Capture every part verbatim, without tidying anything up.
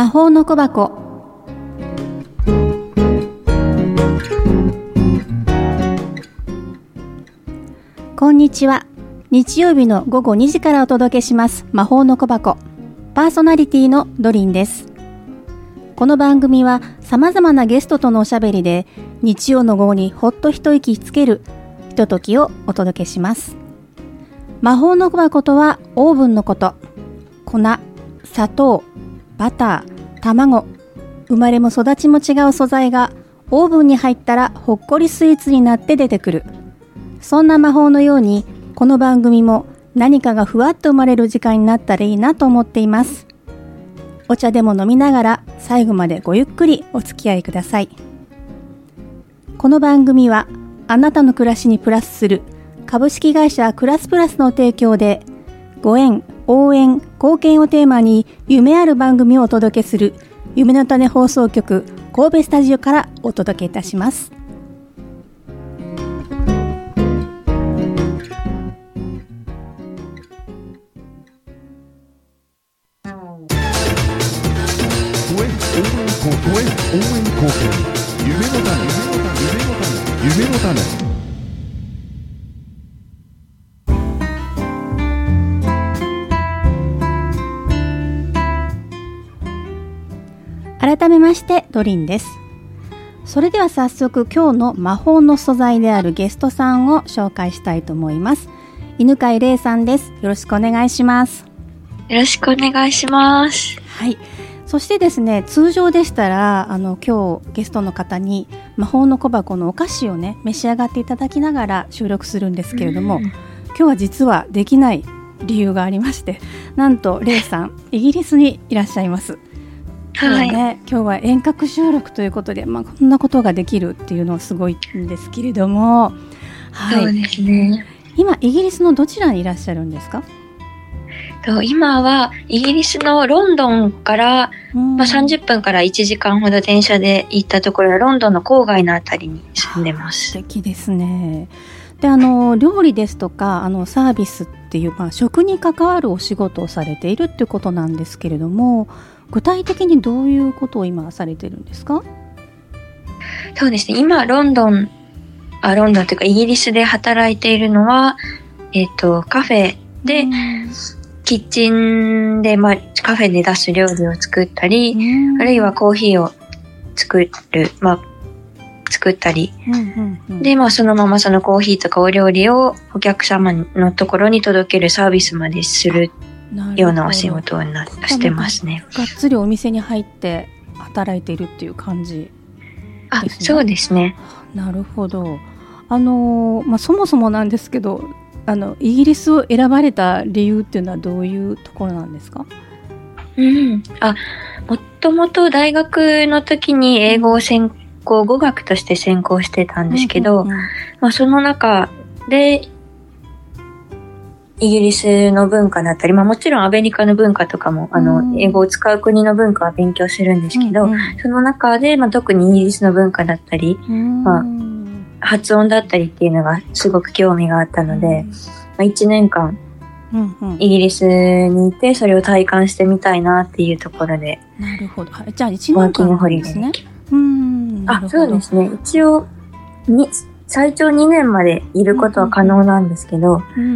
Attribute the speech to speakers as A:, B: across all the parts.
A: 魔法の小箱。こんにちは。日曜日の午後にじからお届けします魔法の小箱。パーソナリティのドリンです。この番組は様々なゲストとのおしゃべりで日曜の午後にほっと一息つけるひとときをお届けします。魔法の小箱とはオーブンのこと。粉、砂糖、バター、卵、生まれも育ちも違う素材がオーブンに入ったらほっこりスイーツになって出てくる。そんな魔法のようにこの番組も何かがふわっと生まれる時間になったらいいなと思っています。お茶でも飲みながら最後までごゆっくりお付き合いください。この番組はあなたの暮らしにプラスする株式会社クラスプラスの提供でご縁、応援、貢献をテーマに夢ある番組をお届けする夢の種放送局神戸スタジオからお届けいたします。
B: 応援貢献夢の種夢の種夢の種。
A: 改めましてドリンです。それでは早速今日の魔法の素材であるゲストさんを紹介したいと思います。犬飼玲さんです。よろしくお願いします。
C: よろしくお願いします。
A: はい。そしてですね、通常でしたらあの今日ゲストの方に魔法の小箱のお菓子をね召し上がっていただきながら収録するんですけれども、うん、今日は実はできない理由がありまして、なんと玲さんイギリスにいらっしゃいます。
C: はい、
A: ね、今日は遠隔収録ということで、まあ、こんなことができるっていうのはすごいんですけれども、
C: はい、そうですね。
A: 今イギリスのどちらにいらっしゃるんですか？
C: と今はイギリスのロンドンから、まあ、さんじゅっぷんからいちじかんほど電車で行ったところ、ロンドンの郊外のあたりに住んでます。
A: 素敵ですね。で、あの料理ですとかあのサービスっていう、まあ、食に関わるお仕事をされているっていうことなんですけれども、具体的にどういうことを今されてるんですか？
C: そうですね、今ロンドンあロンドンというかイギリスで働いているのは、えっとカフェで、うん、キッチンで、まあ、カフェで出す料理を作ったり、うん、あるいはコーヒーを作る、まあ、作ったり、うんうんうん、で、まあ、そのままそのコーヒーとかお料理をお客様のところに届けるサービスまでするようなお仕事をなしてますね。
A: がっつりお店に入って働いているっていう感じですね。
C: あ、そうですね。
A: なるほど。あの、まあ、そもそもなんですけど、あのイギリスを選ばれた理由っていうのはどういうところなんですか？
C: うん、あ、もともと大学の時に英語を専攻、語学として専攻してたんですけど、うんうんうん、まあ、その中でイギリスの文化だったり、まあ、もちろんアメリカの文化とかも、あの、うん、英語を使う国の文化は勉強するんですけど、うんうん、その中で、まあ、特にイギリスの文化だったり、うん、まあ、発音だったりっていうのがすごく興味があったので、うん、まあ、いちねんかん、うんうん、イギリスにいてそれを体感してみたいなっていうところで。
A: なるほど。じゃあいちねんかんなんですね。
C: うん、あ、そうですね。一応に最長にねんまでいることは可能なんですけど、うん、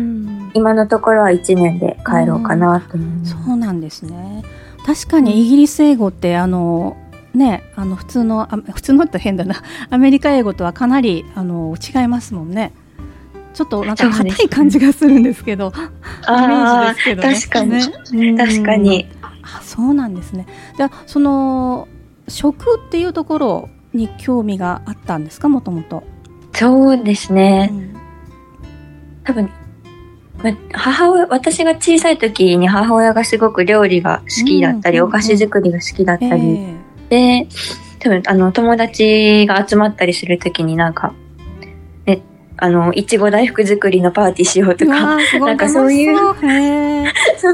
C: 今のところはいちねんで帰ろうかなと思います。
A: うん、そうなんですね。確かにイギリス英語ってあのね、あの普通のあ普通のって変だなアメリカ英語とはかなりあの違いますもんね。ちょっとなんか硬い感じがするんですけど、イメージですけどね。
C: 確かに、ね、確かに。
A: あ、そうなんですね。じゃあその食っていうところに興味があったんですか、もともと？
C: そうですね、うん、多分母親私が小さい時に母親がすごく料理が好きだったり、うん、お菓子作りが好きだったり、えー、で多分あの友達が集まったりする時になんかね、あのいちご大福作りのパーティーしようとか、なんかそういうそう、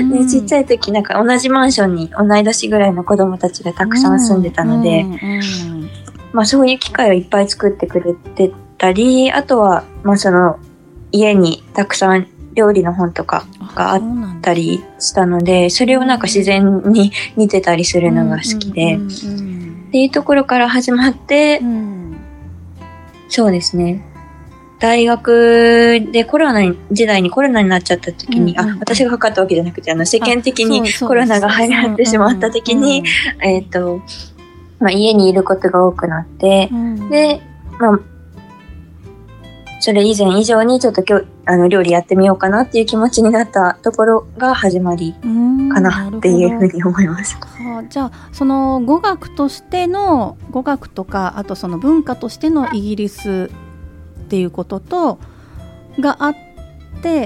C: ね、ちっちゃい時なんか同じマンションに同い年ぐらいの子供たちがたくさん住んでたので、うんうんうん、まあ、そういう機会をいっぱい作ってくれてたり、あとは、まあ、その家にたくさん料理の本とかがあったりしたので、それをなんか自然に見てたりするのが好きで、っていうところから始まって、うん、そうですね。大学でコロナ時代にコロナになっちゃった時に、うんうん、あ、私がかかったわけじゃなくて、あの世間的にコロナが流行ってしまった時に、えっと、まあ、家にいることが多くなって、うん、で、まあ、それ以前以上にちょっと今日あの料理やってみようかなっていう気持ちになったところが始まりかなっていうふうに思います。
A: はあ、じゃあその語学としての語学とか、あとその文化としてのイギリスっていうこととがあって、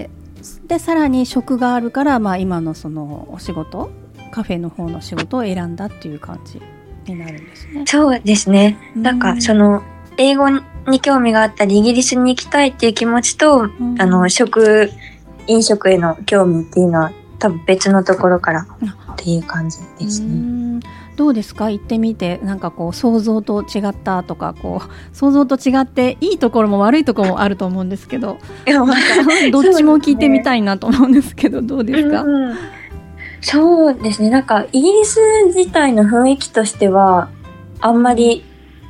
A: でさらに食があるから、まあ、今のそのお仕事、カフェの方の仕事を選んだっていう感じになるんですね。
C: そうですね。なんかその英語に興味があったりイギリスに行きたいっていう気持ちと、うん、あの食飲食への興味っていうのは多分別のところからっていう感じですね。うん、
A: どうですか、行ってみて、なんかこう想像と違ったとか、こう想像と違っていいところも悪いところもあると思うんですけど、いや、なんかどっちも聞いてみたいなと思うんですけど、どうですか？
C: うん、そうですね。なんかイギリス自体の雰囲気としてはあんまり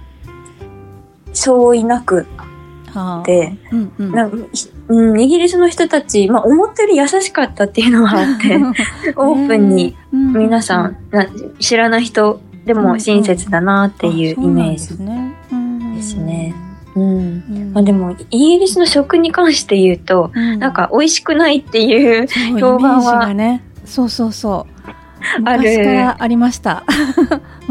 C: 相違なくて、うんうん、なんかうん、イギリスの人たち、まあ、思ったより優しかったっていうのがあってオープンに皆さん、えーうん、知らない人でも親切だなっていうイメージですね。うんうんまあ、でもイギリスの食に関して言うと、うん、なんか美味しくないっていう評判は、
A: ね、そうそうそう昔からありました、うん、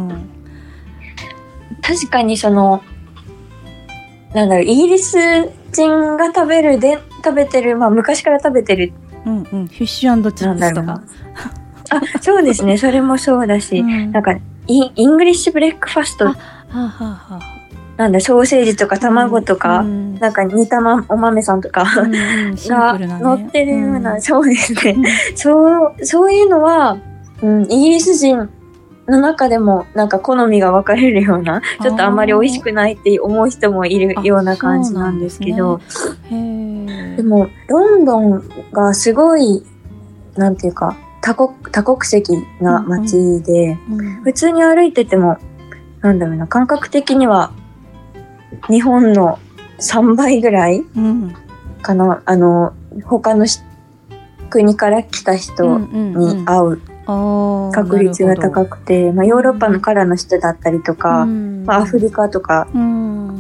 C: 確かにそのなんだろう、イギリス人が食べるで食べてる、まあ昔から食べてる、
A: うんうん、フィッシュ&チップスとか、
C: あ、そうですね、それもそうだし、うん、なんかイン、イングリッシュブレックファスト、はあはあ、なんだ、ソーセージとか卵とか、うん、なんか煮た、ま、お豆さんとか、うんうん、が乗ってるような、うん、そうですね、うん、そうそういうのは、うん、イギリス人の中でもなんか好みが分かれるような、ちょっとあんまり美味しくないって思う人もいるような感じなんですけど、でね、でもロンドンがすごいなんていうか多国、多国籍な街で、うんうん、普通に歩いててもなんだろうな、感覚的には日本のさんばいぐらいかな、うん、あの他の国から来た人に会う確率が高くて、まあ、ヨーロッパのからの人だったりとか、うんまあ、アフリカとか、うん、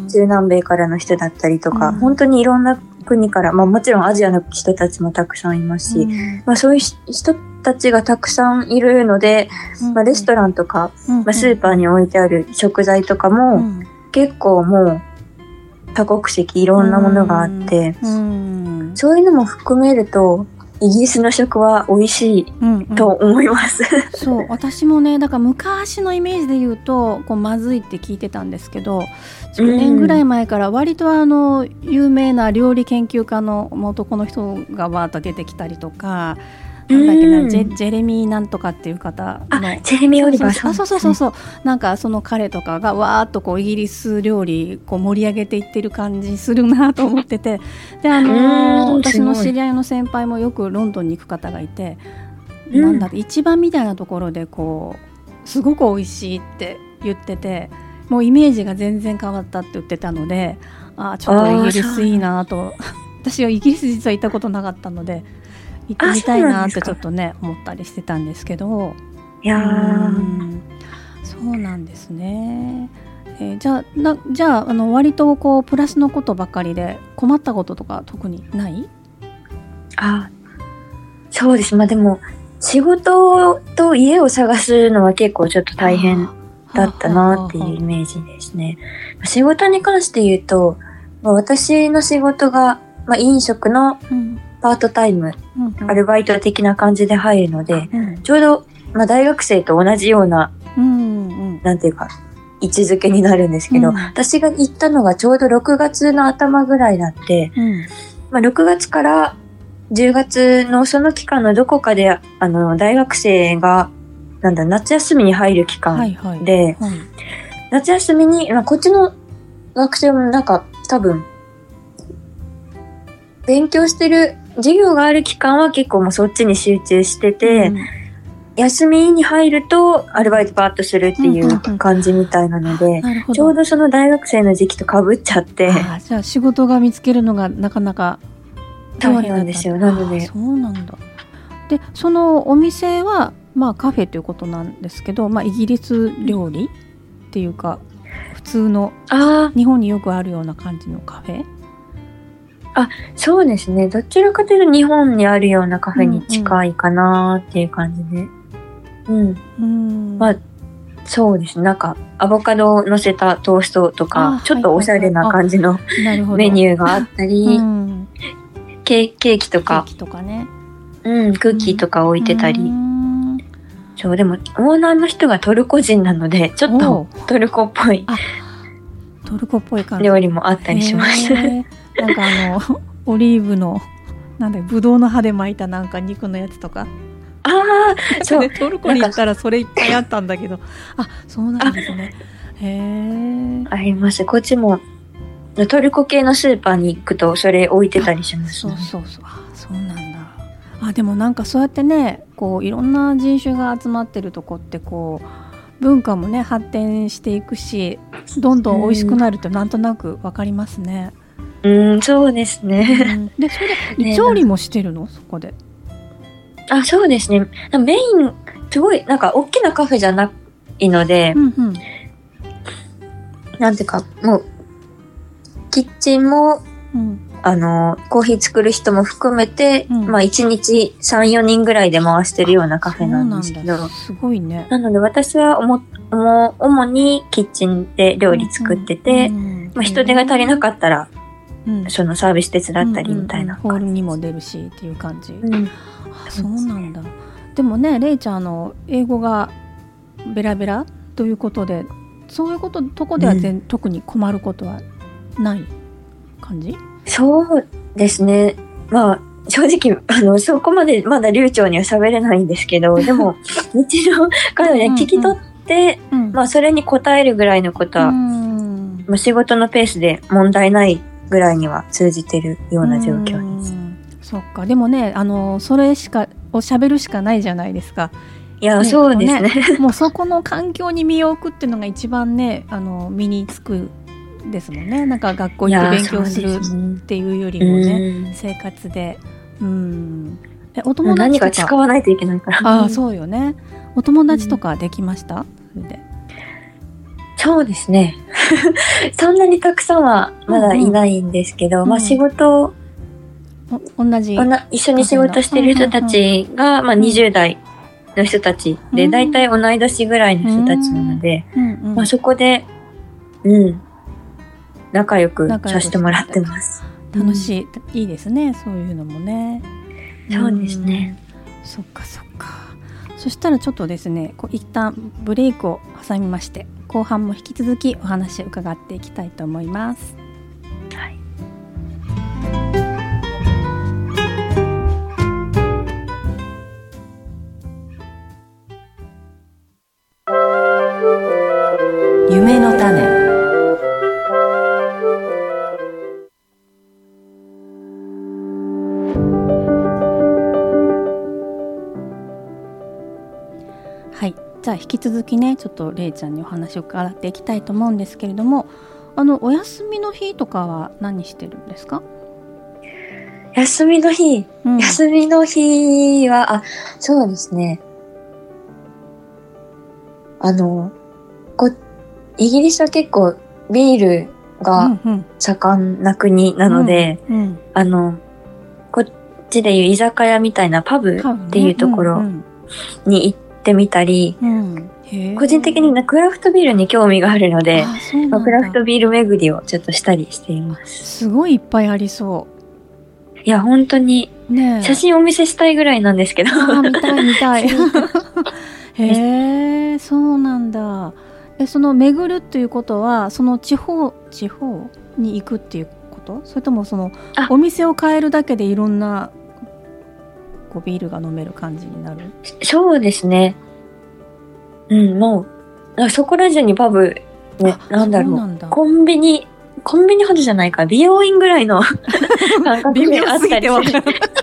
C: 中南米からの人だったりとか、うん、本当にいろんな国から、まあ、もちろんアジアの人たちもたくさんいますし、うんまあ、そういう人たちがたくさんいるので、うんまあ、レストランとか、うんまあ、スーパーに置いてある食材とかも、うん、結構もう多国籍いろんなものがあって、うんうん、そういうのも含めるとイギリスの食は美味しいと思います、うんうん、
A: そう私もね、だから昔のイメージで言うとこうまずいって聞いてたんですけど、じゅうねんぐらい前から割とあの有名な料理研究家の男の人がわーっと出てきたりとか、なんだっけな、ジェ、ジェレミーなんとかっていう方の、
C: あ、ジェレミー・オリバーさん、
A: そうそうそうそう、なんかその彼とかがわーっとこうイギリス料理こう盛り上げていってる感じするなと思ってて、であのー、私の知り合いの先輩もよくロンドンに行く方がいて、なんだ一番みたいなところでこうすごく美味しいって言ってて、もうイメージが全然変わったって言ってたので、あ、ちょっとイギリスいいなと、私はイギリス実は行ったことなかったので行ってみたいなってちょっとね思ったりしてたんですけど、
C: いやー、
A: そうなんですね。えー、じゃあなじゃあ、あの割とこうプラスのことばかりで困ったこととか特にない？
C: あ、そうです。まあでも仕事と家を探すのは結構ちょっと大変だったなっていうイメージですね。仕事に関して言うと、まあ、私の仕事が、まあ、飲食のパートタイム、うんうん、アルバイト的な感じで入るので、うん、ちょうど、まあ、大学生と同じような、うんうん、なんていうか位置づけになるんですけど、うん、私が行ったのがちょうどろくがつの頭ぐらいだって、うんまあ、ろくがつからじゅうがつのその期間のどこかであの大学生がなんだ夏休みに入る期間で、はいはいはい、夏休みに、まあ、こっちの学生もなんか多分勉強してる授業がある期間は結構もうそっちに集中してて、うん、休みに入るとアルバイトバーッとするっていう感じみたいなので、うんうんうん、ちょうどその大学生の時期とかぶっちゃって、
A: あ、じゃあ仕事が見つけるのがなかなか
C: 大変なんですよ。なので、
A: そうなんだ。でそのお店は、まあ、カフェということなんですけど、まあ、イギリス料理っていうか普通の日本によくあるような感じのカフェ。
C: あ、そうですね。どちらかというと日本にあるようなカフェに近いかなっていう感じで。うん。うん、まあ、そうですね。なんか、アボカドを乗せたトーストとか、ちょっとおしゃれな感じのメニューがあったり、うん、ケ, ケーキとか、
A: ケーキとかね。
C: うん、クッキーとか置いてたり。うん、そう、でも、オーナーの人がトルコ人なので、ちょっとトルコっぽい。
A: トルコっぽい感じ。
C: 料理もあったりします。
A: なんかあのオリーブのなんだブドウの葉で巻いたなんか肉のやつとか、
C: ああ、そう、
A: トルコに行ったらそれいっぱいあったんだけど、あ、そうなんですね。へえ。
C: あります。こっちもトルコ系のスーパーに行くとそれ置いてたりします、
A: ね。そうそうそう。あ、そうなんだ。あ、でもなんかそうやってね、こういろんな人種が集まってるとこってこう文化もね発展していくし、どんどん美味しくなるとなんとなくわかりますね。
C: うん、そうですね。うん、
A: で、それで調理もしてるの、そこで。
C: あ、そうですね。メインすごいなんか大きなカフェじゃないので、うんうん、なんていうかもうキッチンも、うん、あのコーヒー作る人も含めて、うん、まあ一日さん、よにんぐらいで回してるようなカフェなんですけど、
A: すごいね。
C: なので私はおもも主にキッチンで料理作ってて、うんうん、まあ、人手が足りなかったら。うん、そのサービス手伝ったりみたいな、
A: うんうんうん、ホールにも出るしっていう感じ、うん、あ、そうなんだ。でもね、レイちゃんあの英語がベラベラということで、そういうこととこでは全、うん、特に困ることはない感じ？
C: そうですね。まあ正直あのそこまでまだ流暢には喋れないんですけど、でも日常からね聞き取って、うんうん、まあそれに答えるぐらいのことは、うん、まあ、仕事のペースで問題ないぐらいには通じてるような状況です。
A: そっか。でもね、あのそれしかを喋るしかないじゃないですか。
C: いや、ね、そうですね。
A: もうそこの環境に身を置くっていうのが一番ね、あの身につくですもんね。なんか学校行って勉強するっていうよりもね、生活で、うん、え、お友達とか
C: 何か使わないといけないから。
A: ああ、そうよね。お友達とかできました？それで。
C: そうですね。そんなにたくさんはまだいないんですけど、うんうん、まあ仕事、
A: うん、同じ
C: 一緒に仕事してる人たちが、まあにじゅう代の人たちで、だいたい同い年ぐらいの人たちなので、うんうん、まあそこで、うん、仲良くさせてもらってます。
A: 楽しい、うん、いいですね、そういうのもね。
C: そうですね。
A: そっかそっか。そしたらちょっとですね、こう一旦ブレイクを挟みまして、後半も引き続きお話を伺っていきたいと思います。はい。夢の種。はい。じゃあ引き続きね、ちょっとレイちゃんにお話を伺っていきたいと思うんですけれども、あのお休みの日とかは何してるんですか？
C: 休みの日、うん、休みの日は、あ、そうですね。あの、こイギリスは結構ビールが盛んな国なので、うんうん、あの、こっちでいう居酒屋みたいなパブっていうところに行ってみたり、うん、個人的にクラフトビールに興味があるので、まあ、クラフトビール巡りをちょっとしたりしています。
A: すごいいっぱいありそう。
C: いや、本当に、ね、写真お見せしたいぐらいなんですけど。
A: あ、見たい見たい。へえ、そうなんだ。え、その巡るっていうことは、その地方地方に行くっていうこと？それともそのお店を変えるだけでいろんなこうビールが飲める感じになる？
C: そうですね。うん、もうそこら中にパブね、なんだろう、コンビニコンビニほどじゃないか、美容院ぐらいの感覚
A: 微妙
C: であっ
A: すぎてわ
C: たりする。
A: からない。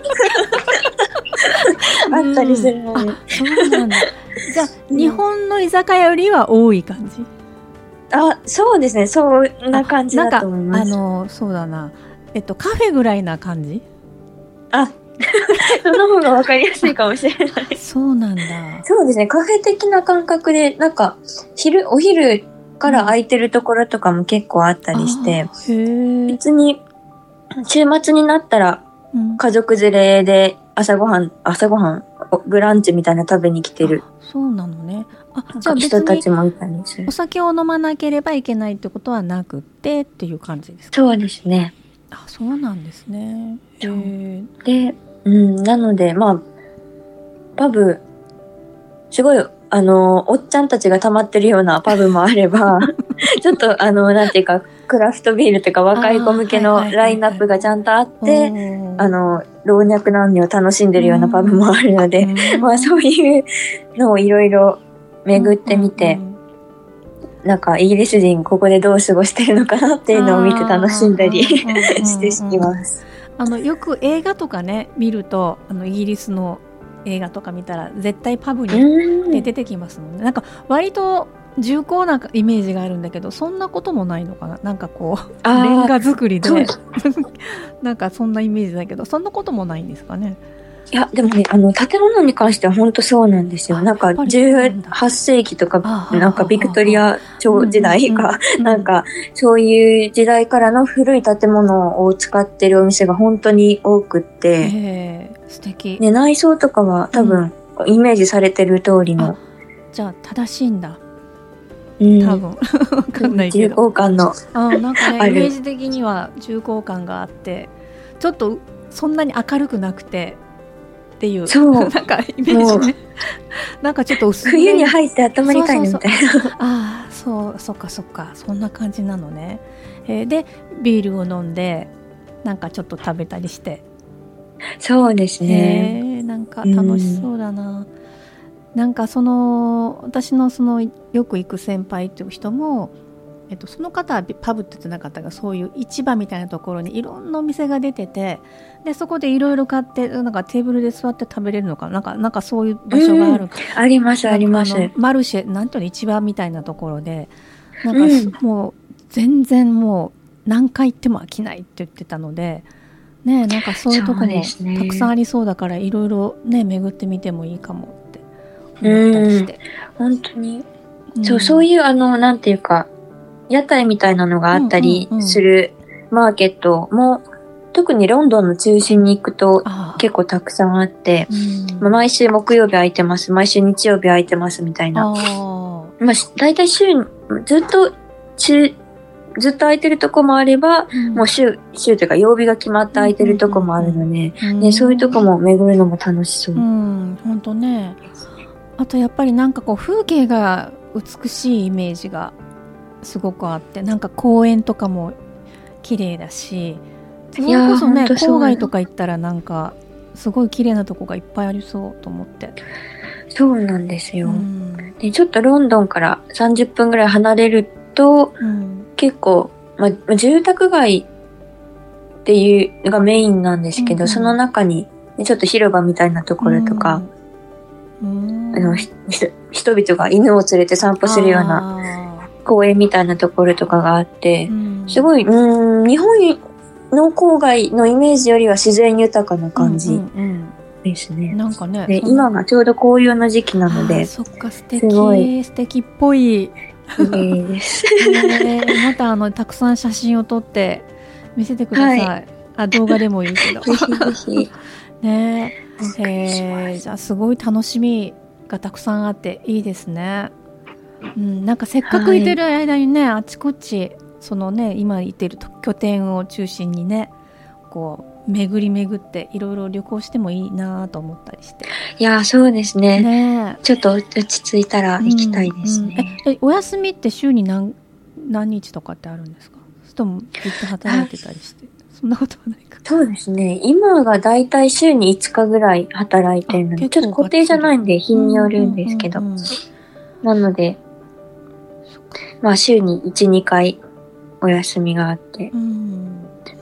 C: あったりするので。
A: うんあ、そうなんだ。じゃあ、日本の居酒屋よりは多い感じ？
C: あ、そうですね。そんな感じだと思います。
A: なんか、あの、そうだな。えっと、カフェぐらいな感じ？
C: あ、その方がわかりやすいかもしれない。
A: そうなんだ。
C: そうですね。カフェ的な感覚で、なんか、昼、お昼から空いてるところとかも結構あったりして、
A: あーへえ。
C: 別に、週末になったら、
A: うん
C: 家族連れで朝ごはん、朝ごはん、おブランチみたいな食べに来てる
A: あそうなのね。あ、じゃあ別
C: 人たち
A: に
C: もいたりする
A: お。酒を飲まなければいけないってことはなくってっていう感じですか？
C: そうですね。
A: あ、そうなんですね。へ
C: そう
A: え。
C: で、うん、なので、まあ、パブ、すごい、あの、おっちゃんたちが溜まってるようなパブもあれば、ちょっと、あの、なんていうか、クラフトビールとか若い子向けの
A: あーはいはいはいはい
C: ラインナップがちゃんとあっ
A: お
C: て、
A: ー
C: あの、老若男女を楽しんでるようなパブもあるので、
A: うん
C: まあそういうのをいろいろ巡ってみて、
A: うんうんうん
C: なんかイギリス人ここでどう過ごしてるのかなっていうのを見て楽しんだり
A: あーうんうんうんうん
C: しています。
A: あのよく映画とかね見るとあのイギリスの映画とか見たら絶対パブに
C: うん
A: で出てきますもんね。なんか割と重厚なイメージがあるんだけどそんなこともないのかな。なんかこう
C: あー
A: レンガ作りで
C: そうです
A: なんかそんなイメージだけどそんなこともないんですかね。
C: いや、でもね、あの、建物に関しては本当そうなんですよ。なんか、
A: あやっぱりそうなんだ
C: じゅうはっせいきとか、
A: ああ
C: なんかビクトリア朝時代か、
A: うん
C: なんか、そういう時代からの古い建物を使ってるお店が本当に多くって、
A: ええ素敵、
C: ね、内装とかは多分、イメージされてる通りの、
A: じゃあ正しいんだ
C: うん
A: 多分わかんないけ
C: 重
A: ど
C: 厚感の、
A: あなんかね
C: ある
A: イメージ的には重厚感があってちょっとそんなに明るくなくてっていう
C: そう
A: なんかイメージねなんかちょっと薄
C: 冬に入って頭にかいのみたいな。
A: ああそうそっかそっかそんな感じなのね、えーでビールを飲んでなんかちょっと食べたりして
C: そうですね。
A: へえなんか楽しそうだな、なんかその私のそのよく行く先輩っていう人も、えっと、その方はパブって言ってなかったがそういう市場みたいなところにいろんなお店が出ててでそこでいろいろ買ってなんかテーブルで座って食べれるのかな、なんかなんかそういう場所がある、
C: あります、あります。
A: あのマルシェなんていうの市場みたいなところでなんか、
C: うん
A: もう全然もう何回行っても飽きないって言ってたのでねえなんかそういうとこ
C: そう
A: も
C: ですね
A: たくさんありそうだからいろいろね巡ってみてもいいかもって思ったりして、
C: 本当に。
A: うん
C: そう、そういうあの、なんていうか、屋台みたいなのがあったりするマーケットも、特にロンドンの中心に行くと
A: ああ
C: 結構たくさんあって、
A: うん
C: まあ、毎週木曜日空いてます、毎週日曜日空いてますみたいな。
A: あ
C: まあ、し大体週に、ずっと、週、ずっと空いてるとこもあれば、
A: ー
C: もう週、週というか曜日が決まって空いてるとこもあるので、
A: うん
C: ね、そういうとこも巡るのも楽しそう
A: う。ん本当ねあとやっぱりなんかこう風景が美しいイメージがすごくあってなんか公園とかも綺麗だしそれこそね
C: いやーほんとそう
A: 郊外とか行ったらなんかすごい綺麗なとこがいっぱいありそうと思って、
C: そうなんですよ。
A: うん
C: でちょっとロンドンからさんじゅっぷんぐらい離れると、
A: うん
C: 結構、まあ、住宅街っていうのがメインなんですけど、
A: うんうん
C: その中に、ねちょっと広場みたいなところとか、
A: うん
C: あのひひ人々が犬を連れて散歩するような
A: な
C: 公園みたいなところとかがあって、すごい、うーん、日本の郊外のイメージよりは自然豊かな感じですね。
A: なんかね
C: で
A: そんな
C: 今がちょうど紅葉の時期なの
A: あー
C: で、
A: そっか素敵
C: すごい
A: 素敵っぽい
C: 綺麗です。
A: ねえまたあのたくさん写真を撮って見せてください、
C: は
A: あ動画でもいいけど
C: ぜひぜひ。
A: ねえ
C: お願いします
A: えーじゃあすごい楽しみがたくさんあっていいですね、うん、なんかせっかくいてる間にね、あちこちそのね今いてる拠点を中心にねこう巡り巡っていろいろ旅行してもいいなと思ったりして
C: いやー、そうですね。
A: ね
C: ちょっと落ち着いたら行きたいです
A: うんうん
C: ね。
A: ええお休みって週に何何日とかってあるんですか？それともずっと働いてたりしてそんなことはないか。
C: そうですね。今がだいたい週にいつかぐらい働いてるので、
A: あ
C: ちょっと固定じゃないんで日によるんですけど。
A: うんうんうんうん
C: なので、まあ週にいち、にかいお休みがあって。
A: うん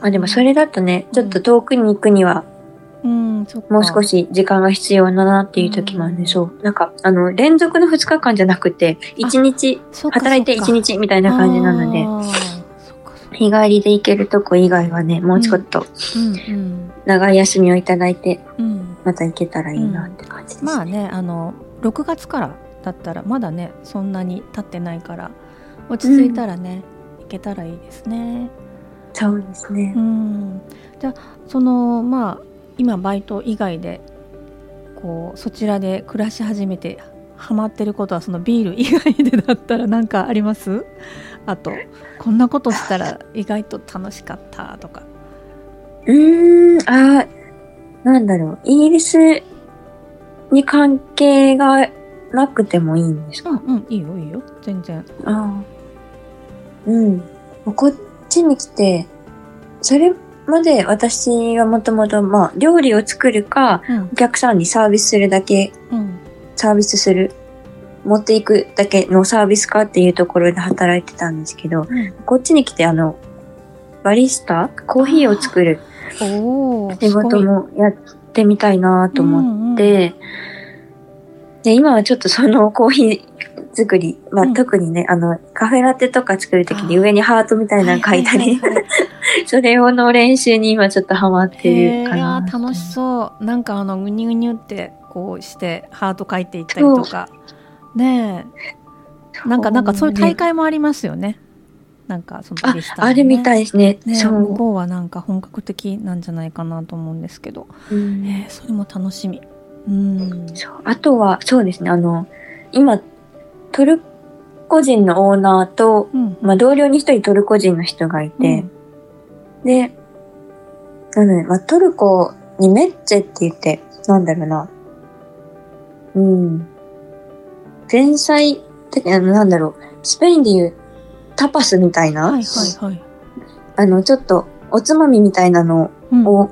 C: あ、でもそれだとね、ちょっと遠くに行くには、
A: うん、そっか。
C: もう少し時間が必要だなっていう時もあるんで、そう。なんか、あの、連続のふつかかんじゃなくて、いちにち、
A: そうか
C: 働いていちにちみたいな感じなので、
A: あーそっかそっか
C: 日帰りで行けるとこ以外はね、もうちょっと
A: うんうん
C: 長い休みをいただいて、
A: うん。
C: また行けたらいいなって感じですね。
A: まあね、あのろくがつからだったらまだねそんなに経ってないから落ち着いたらね、行けたらいいですね。
C: そうですね
A: う。ん。じゃあそのまあ今バイト以外でこうそちらで暮らし始めてハマってることはそのビール以外でだったら何かあります？あとこんなことしたら意外と楽しかったとか。
C: うーん、あー、なんだろう。イギリスに関係がなくてもいいんですか？
A: うんうん、いいよいいよ全然。
C: あーうん。こっちに来て、それまで私はもともと、まあ、料理を作るか、
A: うん
C: お客さんにサービスするだけ、
A: うん
C: サービスする、持っていくだけのサービスかっていうところで働いてたんですけど、
A: うん。
C: こっちに来てあの、バリスタコーヒーを作る
A: おお。
C: 仕事もやってみたいなと思
A: 思
C: って、で、今はちょっとそのコーヒー作り、まあ、
A: うん
C: 特にね、あの、カフェラテとか作るときに上にハートみたいなの書いたり、
A: はいはいはいはい
C: それをの練習に今ちょっとハマってるか
A: へ
C: な。
A: ー楽しそう。なんかあのグニュグニュってこうしてハート書いていったりとかねえ、なんかなんかそういう大会もありますよね。なんかそのバリスタのね
C: あ、あるみたいですね。
A: ね、
C: そう。
A: 向こうはなんか本格的なんじゃないかなと思うんですけど、
C: うん
A: えーそれも楽しみ。うん。
C: そうあとは、そうですね、あの、今、トルコ人のオーナーと、
A: うん
C: まあ、同僚に一人トルコ人の人がいて、で、なので、まあ、トルコにメッチェって言って、なんだろうな。うん。前菜って、あのなんだろう。スペインで言うタパスみたいな、
A: はいはいはい。
C: あの、ちょっとおつまみみたいなの
A: うん
C: を、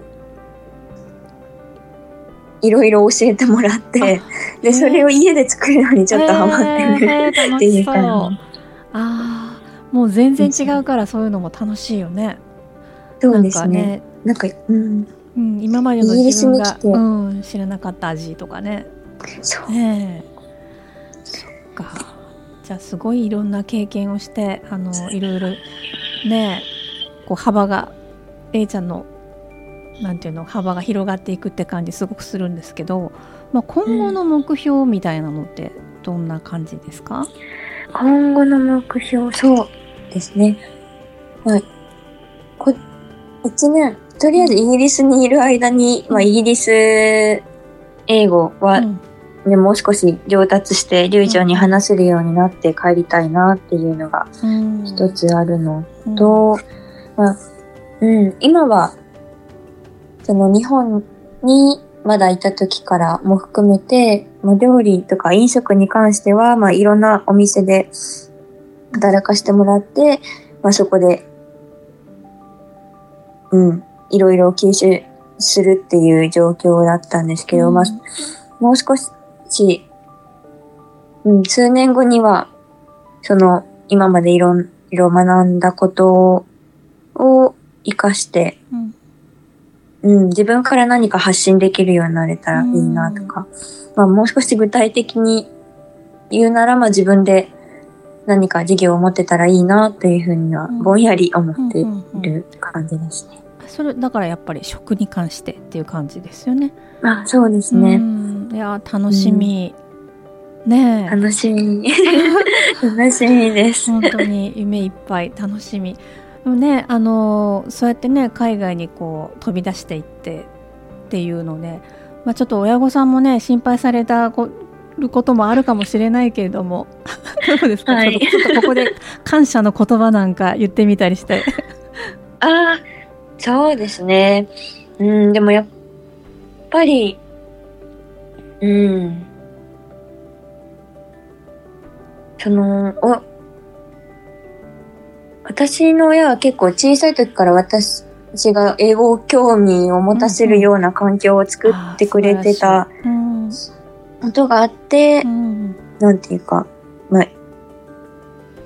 C: いろいろ教えてもらって、で、それを家で作るのにちょっとハマってる、
A: えー楽
C: ってい
A: しそう。
C: う感
A: ああ、もう全然違うからそういうのも楽しいよね。
C: じ。そうですね。
A: なんかね、
C: なんか、うん。
A: うん、今までの
C: イギリ
A: 自分が
C: スに来て、
A: うん、知らなかった味とかね。
C: そう。
A: ねえ。そっか。じゃあすごいいろんな経験をしてあのいろいろねえこう幅が A ちゃんのなんていうの幅が広がっていくって感じすごくするんですけど、まあ、今後の目標みたいなのってどんな感じですか？
C: 今後の目標、そうですね。はい。こ、一年、とりあえずイギリスにいる間に、まあ、イギリス英語は、
A: うん
C: ね、もう少し上達して流暢に話せるようになって帰りたいなっていうのが
A: うん
C: 一つあるの
A: うん
C: と、まあ、うん、今は、その日本にまだいた時からも含めて、まあ、料理とか飲食に関しては、まあ、いろんなお店で働かせてもらって、まあ、そこで、うん、いろいろ吸収するっていう状況だったんですけど、
A: うん
C: まあ、もう少し、うん、数年後には、その、今までいろいろ学んだことを活かして、
A: うん
C: うん、自分から何か発信できるようになれたらいいなとか、まあもう少し具体的に言うなら、まあ自分で何か事業を持ってたらいいなというふうには
A: うん
C: ぼんやり思ってい
A: うんうんうん
C: る感じですね。
A: それだからやっぱり食に関してっていう感じですよね。
C: まあそうです
A: う
C: ね。
A: んいや楽しみ、ねえ
C: 楽しみ。楽しみです。
A: 本当に夢いっぱい楽しみ。でもね、あのそうやってね海外にこう飛び出していってっていうので、まあ、ちょっと親御さんもね心配されたこることもあるかもしれないけれどもどうですか、
C: はい
A: ちょっとちょっとここで感謝の言葉なんか言ってみたりして
C: ああ、そうですね。うん、でもやっぱり、うん。その、お、私の親は結構小さい時から私が英語興味を持たせるような環境を作ってくれてた
A: うん
C: ことがあって、
A: うん
C: なんていうか、まあ、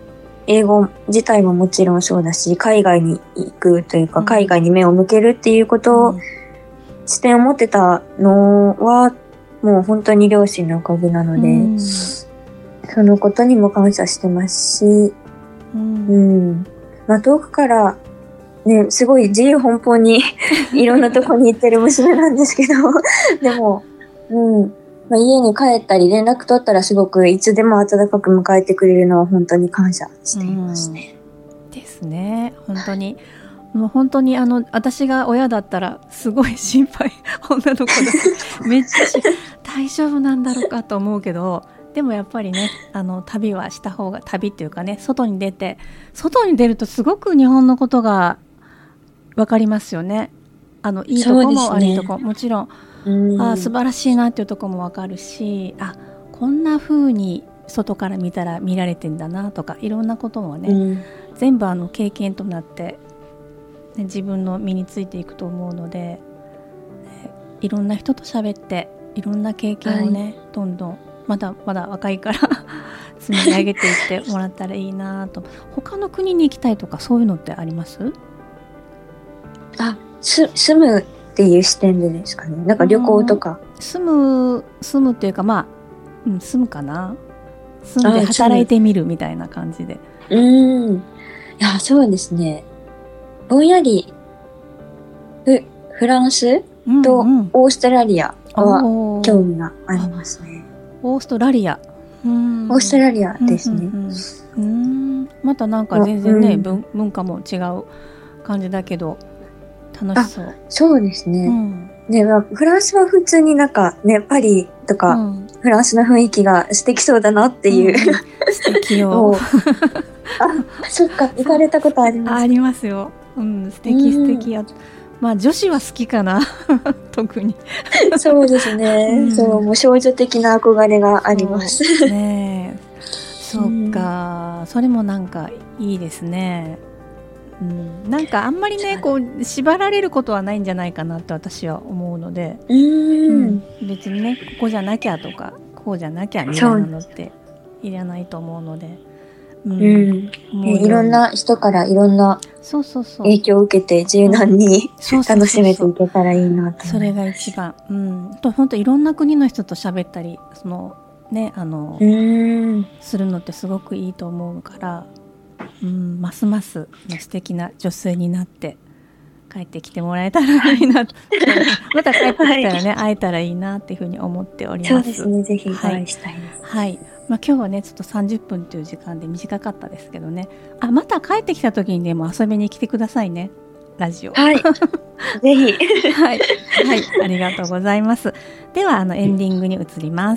C: 英語自体ももちろんそうだし、海外に行くというか、
A: うん、
C: 海外に目を向けるっていうことを、うん、視点を持ってたのはもう本当に両親のおかげなので、うん、そのことにも感謝してますし、うんうん、まあ、遠くからね、すごい自由奔放にいろんなとこに行ってる娘なんですけどでも、うん、まあ、家に帰ったり連絡取ったらすごくいつでも温かく迎えてくれるのは本当に感謝していますね。
A: うん、ですね。本当にもう本当にあの私が親だったらすごい心配女の子だめっちゃ大丈夫なんだろうかと思うけど、でもやっぱりね、あの旅はした方が、旅っていうかね、外に出て外に出るとすごく日本のことが分かりますよね。あのいいとこも悪いとこも、もちろん、うん、あ素晴らしいなっていうとこも分かるし、あこんな風に外から見たら見られてんだなとか、いろんなこともね、うん、全部あの経験となって、ね、自分の身についていくと思うので、ね、いろんな人と喋っていろんな経験をね、はい、どんどんまだまだ若いから積み上げていってもらったらいいなと。他の国に行きたいとかそういうのってあります？
C: あ、す住むっていう視点でですかね。なんか旅行とか。
A: 住む住むっていうか、まあ、うん、住むかな。住んで働いてみるみたいな感じで。
C: うーん。いや、そうですね。ぼんやりフフランスとオーストラリアは興味がありますね。
A: オーストラリア。
C: うーん、オーストラリアですね。うんうんうん、
A: うーん、またなんか全然ね、うん、文, 文化も違う感じだけど楽しそう。
C: そうですね。うん、ね、まあ、フランスは普通になんかね、パリとか、うん、フランスの雰囲気が素敵そうだなっていう、うん、
A: 素敵よ。
C: あ、そっか、行かれたことあります。
A: ありますよ。うん、素敵素敵や。うん、まあ女子は好きかな特に。
C: そうですね、うん、そうもう少女的な憧れがあります。
A: そうね、そうか、うん、それもなんかいいですね。うん、なんかあんまりねこう縛られることはないんじゃないかなって私は思うので、
C: うんうん、
A: 別にねここじゃなきゃとかこうじゃなきゃみたいなのっていらないと思うので、
C: うんうん、もういろんな人からいろんな影響を受けて柔軟に楽しめていけたらいいなと。
A: それが一番、うん、と本当いろんな国の人と喋ったりそのねあのうんするのってすごくいいと思うから、うん、ますます素敵な女性になって帰ってきてもらえたらいいなまた帰ってきたらね、はい、会えたらいいなっていうふうに思っております。
C: そうですね、ぜひお会いしたいです。
A: はい、はい、まあ、今日はねちょっとさんじゅっぷんという時間で短かったですけどね、あまた帰ってきた時にでも遊びに来てくださいね、ラジオ。
C: はいぜひ
A: はい、はい、ありがとうございます。ではあのエンディングに移ります。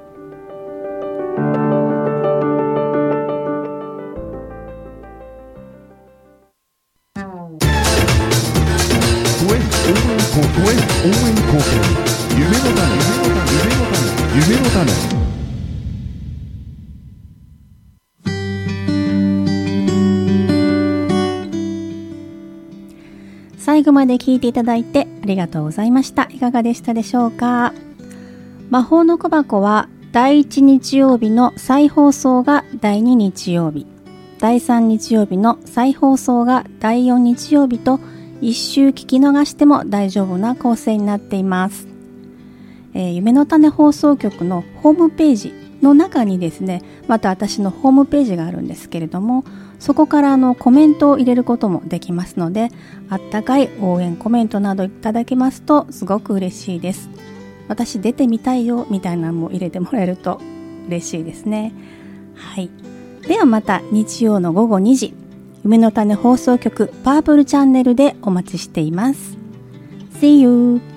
B: 応援貢献、夢の種、夢の種、夢の種。
A: 最後まで聞いていただいてありがとうございました。いかがでしたでしょうか。魔法の小箱はだいいち日曜日の再放送がだいに日曜日、だいさん日曜日の再放送がだいよん日曜日と一周聞き逃しても大丈夫な構成になっています。えー、夢の種放送局のホームページの中にですね、また私のホームページがあるんですけれども、そこからあのコメントを入れることもできますので、あったかい応援コメントなどいただけますとすごく嬉しいです。私出てみたいよみたいなのも入れてもらえると嬉しいですね。はい。ではまた日曜のごごにじ、夢の種放送局パープルチャンネルでお待ちしています。See you!